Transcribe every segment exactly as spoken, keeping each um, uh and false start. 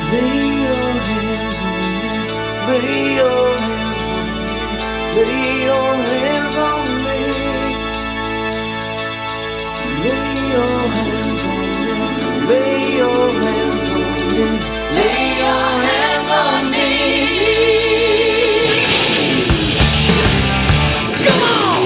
Lay your hands on me. Lay your hands on me. Lay your hands on me. Lay your hands on me. Lay your hands on me. Lay your hands on me. Come on.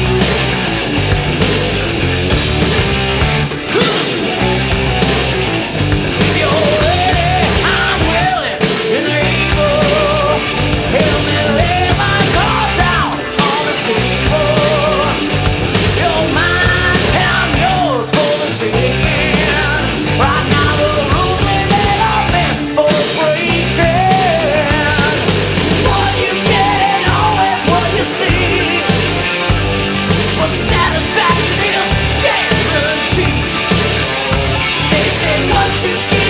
You're ready, I'm willing and able. Help me lay my cards out on the table. You're mine and yours for the taking. Right now the rules they laid are meant for breaking. What you get ain't always what you see, but satisfaction is guaranteed. They say what you get